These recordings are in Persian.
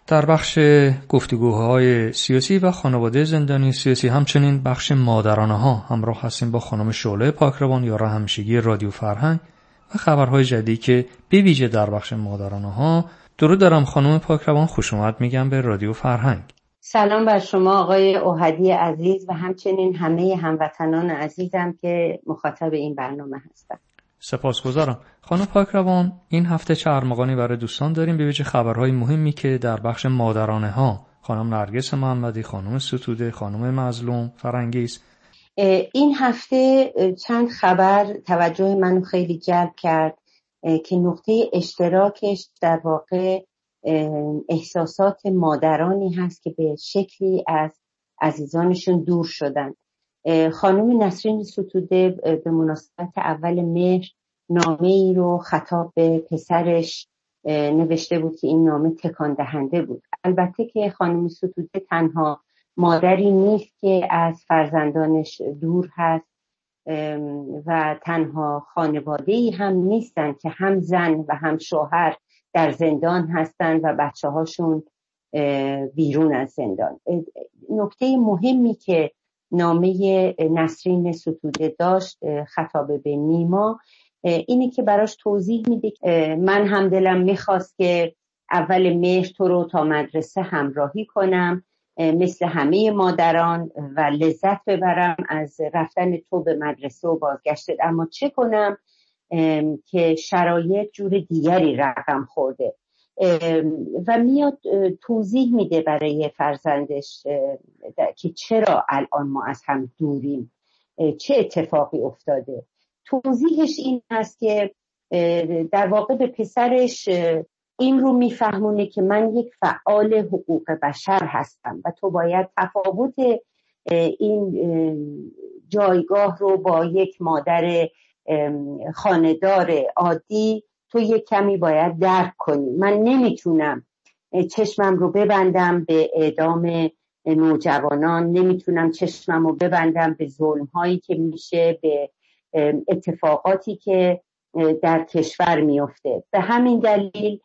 در بخش گفتگوهای سیاسی و خانواده زندانی سیاسی همچنین بخش مادرانه ها همراه هستیم با خانم شعله پاکروان یار همیشگی رادیو فرهنگ و خبرهای جدیدی که به ویژه در بخش مادرانه ها. درود دارم خانم پاکروان، خوش اومد میگم به رادیو فرهنگ. سلام بر شما آقای اوحدی عزیز و همچنین همه هموطنان عزیزم که مخاطب این برنامه هستند. سپاسگزارم. خانم پاکروان، این هفته چه ارمغانی برای دوستان داریم، به ویژه خبرهای مهمی که در بخش مادرانه ها خانم نرگس محمدی، خانم ستوده، خانم مظلوم فرنگیز. این هفته چند خبر توجه منو خیلی جلب کرد که نقطه اشتراکش در واقع احساسات مادرانی هست که به شکلی از عزیزانشون دور شدن. خانم نسرین ستوده به مناسبت اول مهر نامه ای رو خطاب به پسرش نوشته بود که این نامه تکان دهنده بود. البته که خانم ستوده تنها مادری نیست که از فرزندانش دور هست و تنها خانواده‌ای هم نیستن که هم زن و هم شوهر در زندان هستن و بچه هاشون بیرون از زندان. نکته مهمی که نامه نسرین ستوده داشت خطاب به نیما اینه که براش توضیح میده من هم دلم میخواست که اول مهر تو رو تا مدرسه همراهی کنم مثل همه مادران و لذت ببرم از رفتن تو به مدرسه و بازگشتت، اما چه کنم که شرایط جور دیگری رقم خورده و میاد توضیح میده برای فرزندش که چرا الان ما از هم دوریم، چه اتفاقی افتاده. توضیحش این هست که در واقع به پسرش این رو میفهمونه که من یک فعال حقوق بشر هستم و تو باید تفاوت این جایگاه رو با یک مادر خانه‌دار عادی تو یک کمی باید درک کنی. من نمیتونم چشمم رو ببندم به اعدام نوجوانان، نمیتونم چشمم رو ببندم به ظلم‌هایی که میشه، به اتفاقاتی که در کشور میفته. به همین دلیل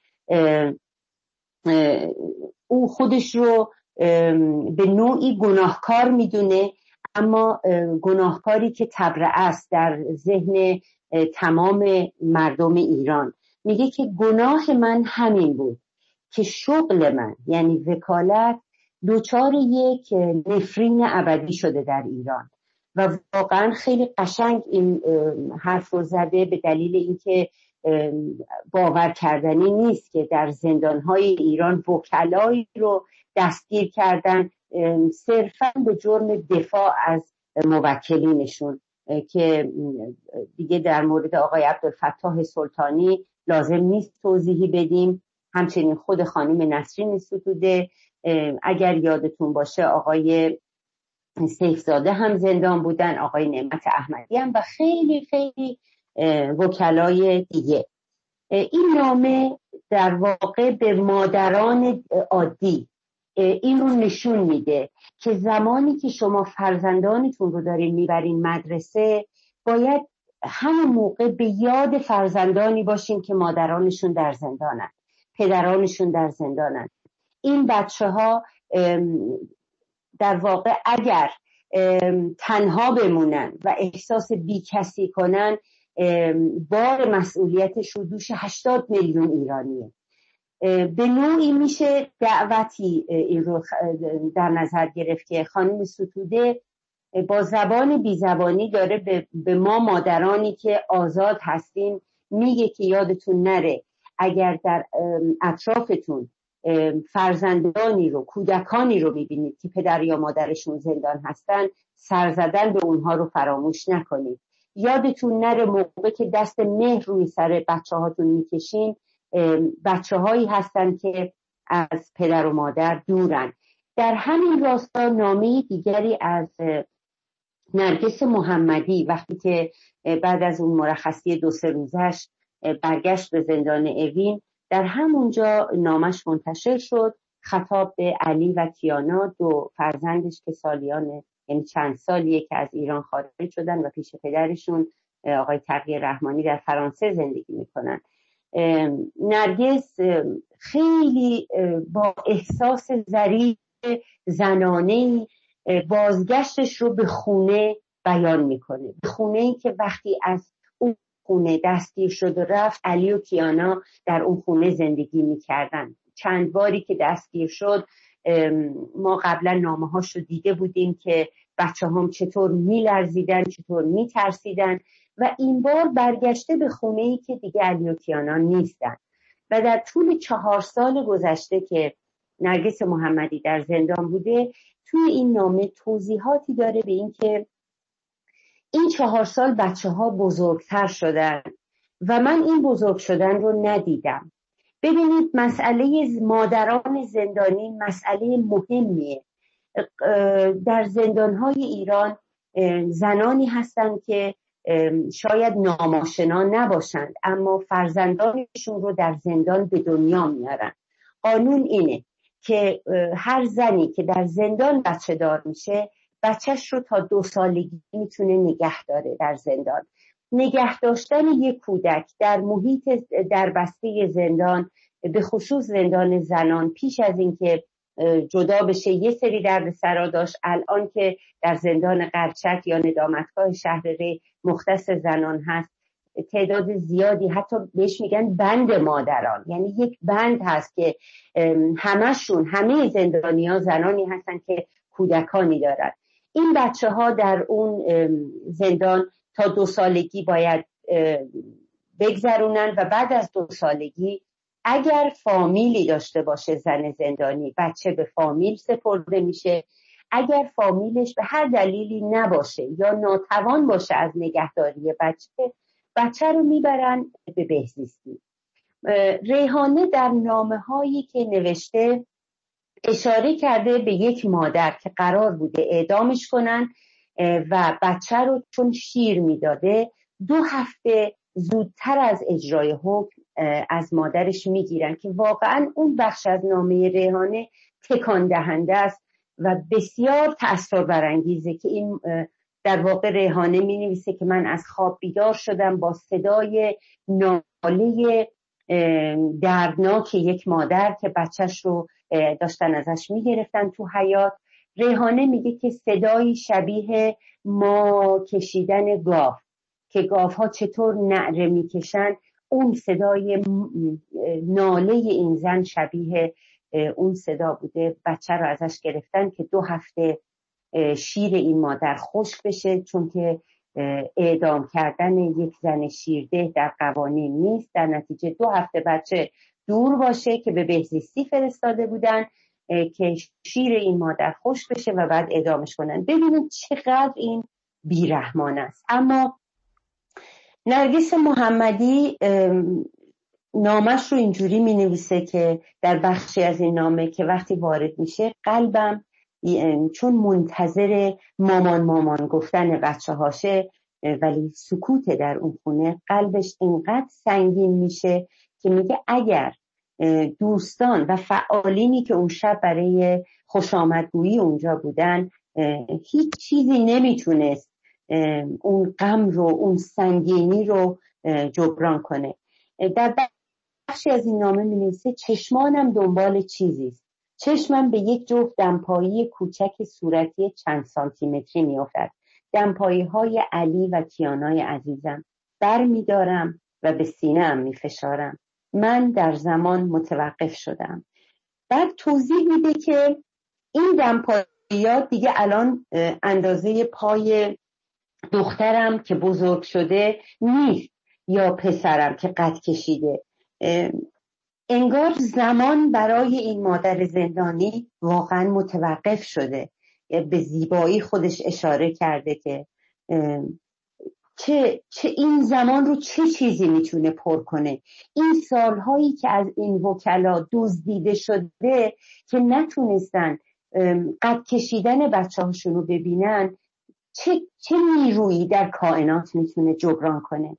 او خودش رو به نوعی گناهکار میدونه، اما گناهکاری که تبرئه است در ذهن تمام مردم ایران. میگه که گناه من همین بود که شغل من یعنی وکالت دوچار یک نفرین ابدی شده در ایران و واقعا خیلی قشنگ این حرف رو زده به دلیل اینکه باور کردنی نیست که در زندانهای ایران وکلایی رو دستگیر کردن صرفاً به جرم دفاع از موکلینشون که دیگه در مورد آقای عبدالفتاح سلطانی لازم نیست توضیحی بدیم. همچنین خود خانم نسرین ستوده، اگر یادتون باشه آقای سیفزاده هم زندان بودن، آقای نعمت احمدی هم و خیلی خیلی وکلای دیگه. این نامه در واقع به مادران عادی این رو نشون میده که زمانی که شما فرزندانتون رو دارین میبرین مدرسه باید همون موقع به یاد فرزندانی باشین که مادرانشون در زندانن، پدرانشون در زندانن. این بچه ها در واقع اگر تنها بمونن و احساس بیکسی کنن بار مسئولیتش رو دوش 80 میلیون ایرانیه. به نوعی میشه دعوتی این رو در نظر گرفت که خانم ستوده با زبان بیزبانی داره به ما مادرانی که آزاد هستیم میگه که یادتون نره اگر در اطرافتون فرزندانی رو، کودکانی رو ببینید که پدر یا مادرشون زندان هستن، سر زدن به اونها رو فراموش نکنید. یادتون نره موقع که دست مهر روی سر بچه هاتون میکشین بچه هایی هستن که از پدر و مادر دورن. در همین راستا نامه دیگری از نرگس محمدی وقتی که بعد از اون مرخصی 2-3 روزش برگشت به زندان اوین، در همونجا نامش منتشر شد خطاب به علی و کیانا، 2 فرزندش که سالیان یعنی چند سالیه که از ایران خارج شدن و پیش پدرشون آقای تقی رحمانی در فرانسه زندگی میکنن. نرگس خیلی با احساس ظریف زنانه‌ای بازگشتش رو به خونه بیان میکنه، به خونه‌ای که وقتی از اون خونه دستگیر شد و رفت، علی و کیانا در اون خونه زندگی میکردن. چند باری که دستگیر شد ما قبلا نامه‌هاش رو دیده بودیم که بچه هم چطور میلرزیدن، چطور میترسیدن، و این بار برگشته به خونه‌ای که دیگه علی و کیانا نیستن. و در طول 4 سال گذشته که نرگس محمدی در زندان بوده، توی این نامه توضیحاتی داره به این که این 4 سال بچه ها بزرگتر شدن و من این بزرگ شدن رو ندیدم. ببینید مسئله مادران زندانی مسئله مهمیه. در زندانهای ایران زنانی هستن که شاید ناماشنا نباشند اما فرزندانشون رو در زندان به دنیا میارن. قانون اینه که هر زنی که در زندان بچه دار میشه بچهش رو تا 2 سالگی میتونه نگه داره در زندان. نگه داشتن یک کودک در محیط در بسته زندان، به خصوص زندان زنان، پیش از اینکه جدا بشه یه سری دردسرا داشت. الان که در زندان قرچک یا ندامتگاه شهرره مختص زنان هست، تعداد زیادی، حتی بهش میگن بند مادران، یعنی یک بند هست که همه زندانی‌ها زنانی هستن که کودکانی دارن. این بچه ها در اون زندان تا 2 سالگی باید بگذرونن و بعد از 2 سالگی اگر فامیلی داشته باشه زن زندانی، بچه به فامیل سپرده میشه. اگر فامیلش به هر دلیلی نباشه یا ناتوان باشه از نگهداری بچه رو میبرن به بهزیستی. ریحانه در نامه هایی که نوشته اشاره کرده به یک مادر که قرار بوده اعدامش کنن و بچه رو چون شیر میداده 2 هفته زودتر از اجرای حکم از مادرش میگیرن، که واقعا اون بخش از نامه ریحانه تکان دهنده است و بسیار تأثیر برانگیزه که این در واقع ریحانه می نویسه که من از خواب بیدار شدم با صدای ناله دردناک یک مادر که بچهش رو داشتن ازش می گرفتن تو حیاط. ریحانه میگه که صدایی شبیه ما کشیدن گاو، که گاوها چطور نعره میکشن، اون صدای ناله این زن شبیه اون صدا بوده. بچه رو ازش گرفتن که 2 هفته شیر این مادر خشک بشه، چون که اعدام کردن یک زن شیرده در قوانین نیست. در نتیجه 2 هفته بچه دور باشه که به بهزیستی فرستاده بودن که شیر این مادر خشک بشه و بعد اعدامش کنن. ببینید چقدر این بیرحمان است. اما نرگس محمدی نامش رو اینجوری می نویسه که در بخشی از این نامه که وقتی وارد میشه قلبم چون منتظر مامان گفتن بچه هاشه ولی سکوت در اون خونه، قلبش اینقدر سنگین میشه که میگه اگر دوستان و فعالینی که اون شب برای خوش آمدگویی اونجا بودن هیچ چیزی نمیتونست اون غم رو، اون سنگینی رو جبران کنه. در بخشی از این نامه می‌نویسه چشمانم دنبال چیزیست. چشمم به یک جفت دمپایی کوچک صورتی چند سانتیمتری میافتد. دمپایی‌های علی و کیانای عزیزم. بر می‌دارم و به سینه‌ام می‌فشارم. من در زمان متوقف شدم. بعد توضیح میده که این دمپایی‌ها دیگه الان اندازه پای دخترم که بزرگ شده نیست یا پسرم که قد کشیده. انگار زمان برای این مادر زندانی واقعا متوقف شده. به زیبایی خودش اشاره کرده که چه این زمان رو چه چیزی میتونه پر کنه. این سالهایی که از این وکلا دزدیده شده که نتونستن قد کشیدن بچه هاشون رو ببینن، چه نیرویی در کائنات میتونه جبران کنه.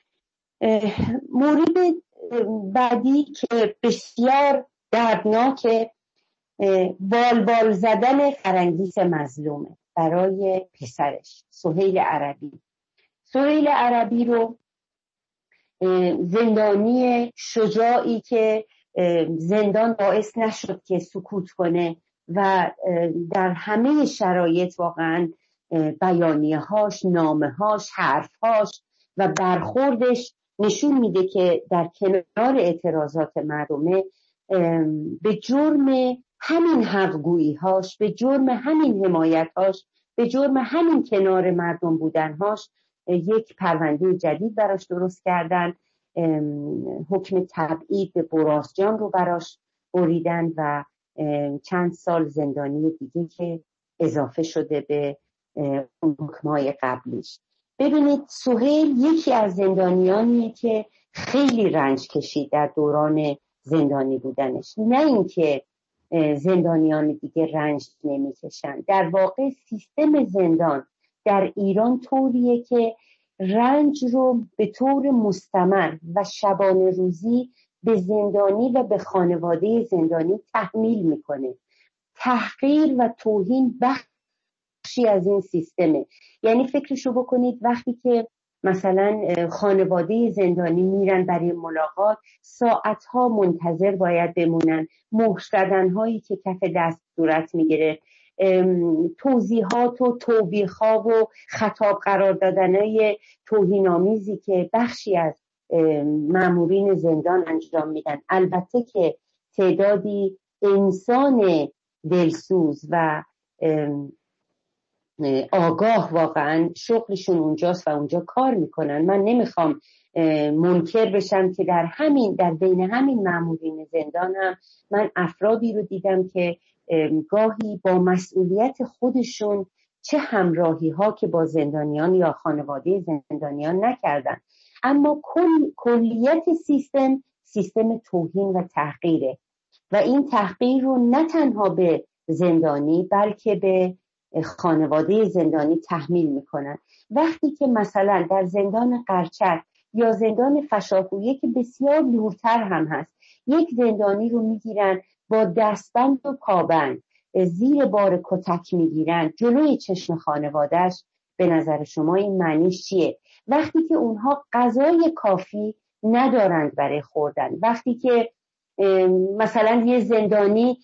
مورد بعدی که بسیار دردناک، بال زدن فرنگیس مظلومه برای پسرش سهیل عربی. سهیل عربی رو زندانی شجاعی که زندان باعث نشد که سکوت کنه و در همه شرایط واقعا بیانیه‌هاش، نامه‌هاش، حرف‌هاش و برخوردش نشون میده که در کنار اعتراضات مردمه به جرم همین حق‌گویی‌هاش، به جرم همین حمایت‌هاش، به جرم همین کنار مردم بودن‌هاش یک پرونده جدید براش درست کردن، حکم تبعید به برازجان رو براش بریدن و چند سال زندانی دیگه که اضافه شده به حکم‌های قبلیش. ببینید سهیل یکی از زندانیانیه که خیلی رنج کشید در دوران زندانی بودنش، نه اینکه زندانیان دیگه رنج نمیکشن. در واقع سیستم زندان در ایران طوریه که رنج رو به طور مستمر و شبانه روزی به زندانی و به خانواده زندانی تحمیل میکنه. تحقیر و توهین بخشی از این سیستمه. یعنی فکرشو بکنید وقتی که مثلا خانواده زندانی میرن برای ملاقات، ساعتها منتظر باید بمونن، مهر زدن‌هایی که کف دست صورت میگیره، توضیحات و توبیخ‌ها و خطاب قرار دادن‌های توهین‌آمیزی که بخشی از مامورین زندان انجام میدن. البته که تعدادی انسان دلسوز و آگاه واقعا شغلشون اونجاست و اونجا کار میکنن. من نمیخوام منکر بشم که در بین همین مامورین زندان هم من افرادی رو دیدم که گاهی با مسئولیت خودشون چه همراهی ها که با زندانیان یا خانواده زندانیان نکردن، اما کلیت سیستم توهین و تحقیره و این تحقیر رو نه تنها به زندانی بلکه به خانواده زندانی تحمیل میکنن. وقتی که مثلا در زندان قرچک یا زندان فشاکویه که بسیار دورتر هم هست، یک زندانی رو میگیرن با دستبند و پابند زیر بار کتک میگیرن جلوی چشم خانوادهش، به نظر شما این معنیش چیه؟ وقتی که اونها غذای کافی ندارند برای خوردن، وقتی که مثلا یه زندانی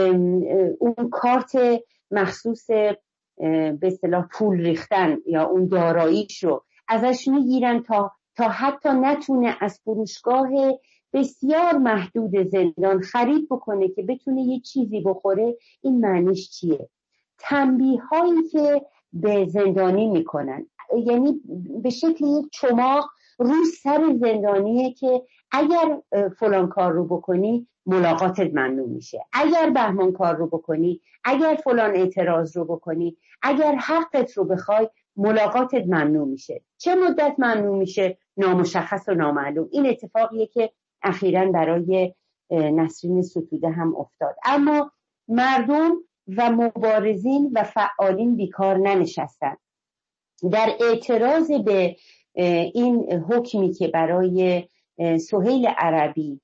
اون کارت مخصوص به اصطلاح پول ریختن یا اون داراییش رو ازش میگیرن تا حتی نتونه از فروشگاه بسیار محدود زندان خرید بکنه که بتونه یه چیزی بخوره، این معنیش چیه؟ تنبیه هایی که به زندانی میکنن یعنی به شکل یک چماق روی سر زندانیه که اگر فلان کار رو بکنی ملاقاتت ممنوع میشه، اگر بهمان کار رو بکنی، اگر فلان اعتراض رو بکنی، اگر حقت رو بخوای ملاقاتت ممنوع میشه. چه مدت ممنوع میشه؟ نامشخص و نامعلوم. این اتفاقیه که اخیراً برای نسرین ستوده هم افتاد. اما مردم و مبارزین و فعالین بیکار ننشستن. در اعتراض به این حکمی که برای سهیل عربی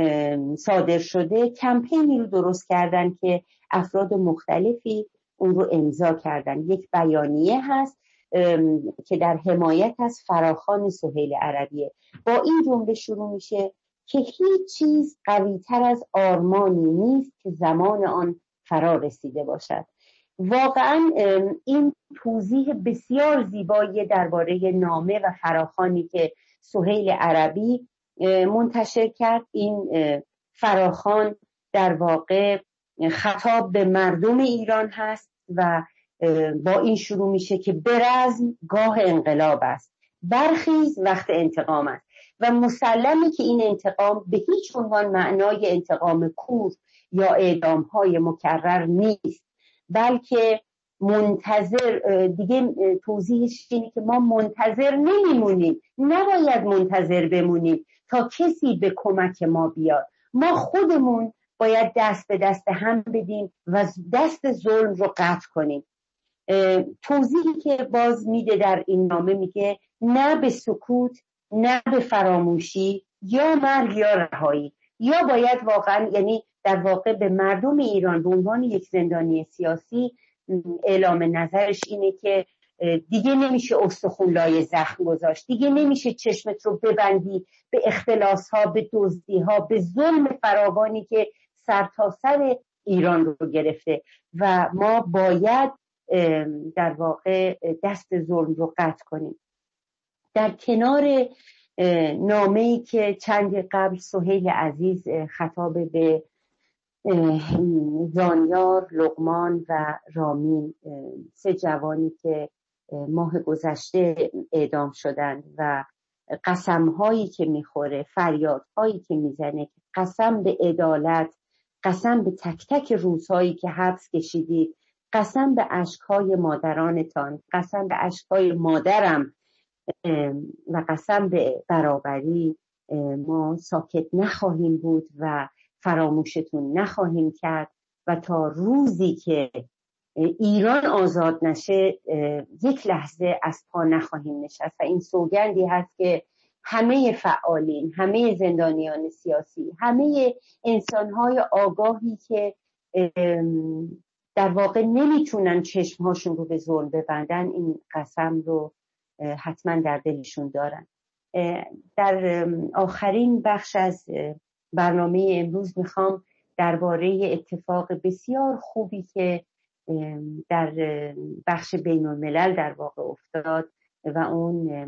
صادر شده، کمپینی رو درست کردن که افراد مختلفی اون رو امضا کردن. یک بیانیه هست که در حمایت از فراخوان سهیل عربیه. با این جمله شروع میشه که هیچ چیز قوی‌تر از آرمانی نیست که زمان آن فرا رسیده باشد. واقعا این توضیح بسیار زیبایی درباره نامه و فراخوانی که سهیل عربی منتشر کرد. این فراخوان در واقع خطاب به مردم ایران هست و با این شروع میشه که برزم گاه انقلاب است، برخیز وقت انتقام است و مسلمه که این انتقام به هیچ عنوان معنای انتقام کور یا اعدام‌های مکرر نیست، بلکه منتظر، دیگه توضیحش اینه که ما منتظر نمیمونیم، نباید منتظر بمونیم تا کسی به کمک ما بیاد. ما خودمون باید دست به دست هم بدیم و دست ظلم رو قطع کنیم. توضیحی که باز میده در این نامه میگه نه به سکوت، نه به فراموشی، یا مرگ یا رهایی. یا باید واقعا، یعنی در واقع به مردم ایران به عنوان یک زندانی سیاسی اعلام نظرش اینه که دیگه نمیشه استخون لای زخم گذاشت، دیگه نمیشه چشمت رو ببندی به اختلاس ها، به دزدی ها، به ظلم فراوانی که سرتاسر ایران رو گرفته و ما باید در واقع دست ظلم رو قطع کنیم. در کنار نامه‌ای که چند قبل سهیل عزیز خطاب به زانیار، لقمان و رامین، 3 جوانی که ماه گذشته اعدام شدن و قسم‌هایی که میخوره، فریادهایی که میزنه، قسم به عدالت، قسم به تک تک روزهایی که حبس کشیدید، قسم به اشک‌های مادرانتان، قسم به اشک‌های مادرم و قسم به برابری، ما ساکت نخواهیم بود و فراموشتون نخواهیم کرد و تا روزی که ایران آزاد نشه یک لحظه از پا نخواهیم نشست. و این سوگندی هست که همه فعالین، همه زندانیان سیاسی، همه انسانهای آگاهی که در واقع نمیتونن چشمهاشون رو به ظلم ببندن، این قسم رو حتما در دلشون دارن. در آخرین بخش از برنامه امروز میخوام درباره اتفاق بسیار خوبی که در بخش بین الملل در واقع افتاد و اون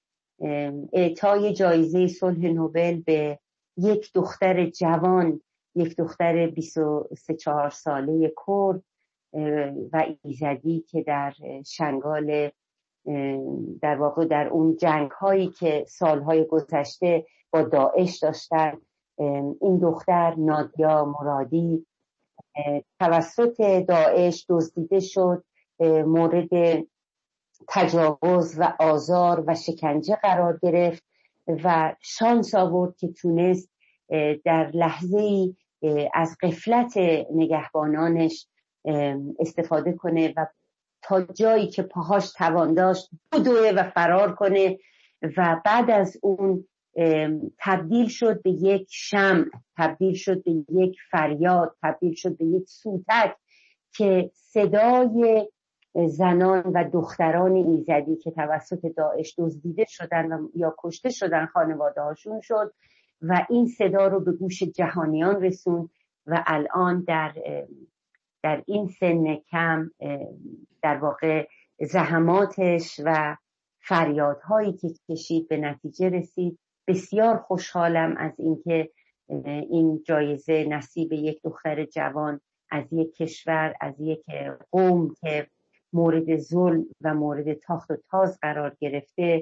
اعطای جایزه صلح نوبل به یک دختر جوان، یک دختر 23-4 ساله کرد و ایزدی که در شنگال در واقع در اون جنگ هایی که سالهای گذشته با داعش داشتن، این دختر نادیا مرادی توسط داعش دزدیده شد، مورد تجاوز و آزار و شکنجه قرار گرفت و شانس آورد که تونست در لحظه‌ای از غفلت نگهبانانش استفاده کنه و تا جایی که پاهاش توان داشت بدوه و فرار کنه و بعد از اون تبدیل شد به یک شمع، تبدیل شد به یک فریاد، تبدیل شد به یک سوتک که صدای زنان و دختران ایزدی که توسط داعش دزدیده شدن و یا کشته شدن خانواده هاشون شد و این صدا رو به گوش جهانیان رسوند و الان در این سن کم در واقع زحماتش و فریادهایی که کشید به نتیجه رسید. بسیار خوشحالم از اینکه این جایزه نصیب یک دختر جوان از یک کشور، از یک قوم که مورد ظلم و مورد تاخت و تاز قرار گرفته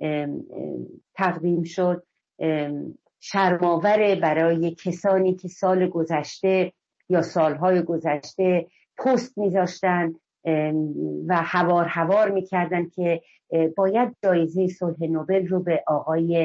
تقدیم شد. شرم‌آور برای کسانی که سال گذشته یا سالهای گذشته پست میذاشتن و هوار میکردن که باید جایزه صلح نوبل رو به آقای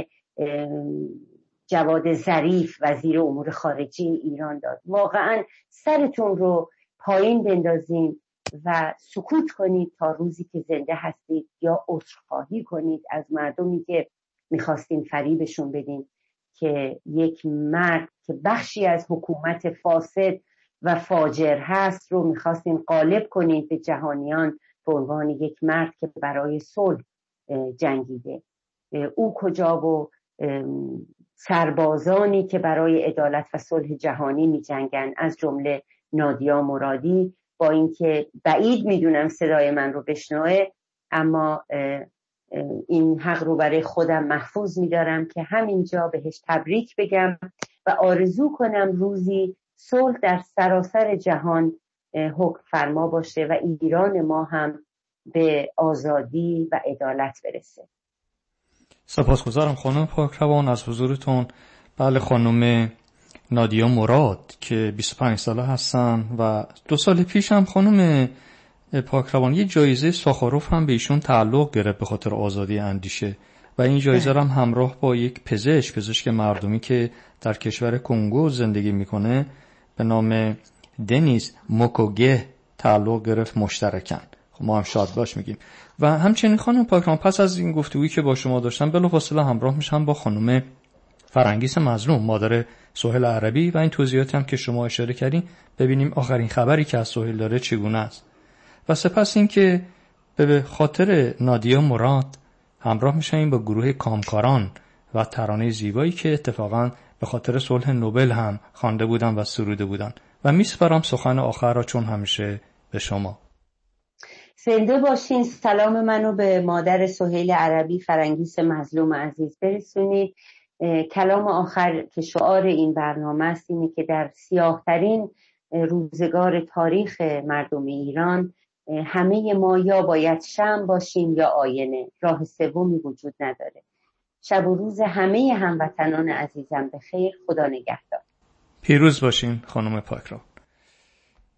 جواد ظریف وزیر امور خارجه ایران داد. واقعا سرتون رو پایین بندازین و سکوت کنید تا روزی که زنده هستید یا عذرخواهی کنید از مردمی که میخواستین فریبشون بدین که یک مرد که بخشی از حکومت فاسد و فاجر هست رو میخواستین غالب کنید به جهانیان به عنوان یک مرد که برای صلح جنگیده. او کجا و سربازانی که برای عدالت و صلح جهانی می جنگن از جمله نادیا مرادی، با اینکه بعید میدونم صدای من رو بشنوه، اما این حق رو برای خودم محفوظ میدارم که همینجا بهش تبریک بگم و آرزو کنم روزی صلح در سراسر جهان حکم فرما باشه و ایران ما هم به آزادی و عدالت برسه. سپاسگزارم خانم پاکروان از حضورتون. بله، خانم نادیا مراد که 25 ساله هستن و 2 سال پیش هم خانم پاکروان یه جایزه ساخاروف هم به ایشون تعلق گرفت به خاطر آزادی اندیشه و این جایزه هم همراه با یک پزشک مردمی که در کشور کنگو زندگی میکنه به نام دنیز موکوگه تعلق گرفت مشترکاً. ما هم شاد باش میگیم. و همچنین خانم پاکروان پس از این گفتگویی که با شما داشتم بلافاصله همراه میشم با خانم فرنگیس مظلوم، مادر سهیل عربی، و این توضیحاتی هم که شما اشاره کردین ببینیم آخرین خبری که از سهیل داره چگونه است. و سپس این که به خاطر نادیا مراد همراه میشیم با گروه کامکاران و ترانه زیبایی که اتفاقاً به خاطر صلح نوبل هم خوانده بودن و سروده بودن و میسپارم سخن آخر را چون همیشه به شما. زنده باشین. سلام منو به مادر سهیل عربی فرنگیس مظلوم عزیز برسونید. کلام آخر که شعار این برنامه است اینه که در سیاه‌ترین روزگار تاریخ مردم ایران همه ما یا باید شمع باشیم یا آینه، راه سومی وجود نداره. شب و روز همه هموطنان عزیزم به خیر. خدا نگهدار. پیروز باشین خانم پاکرا.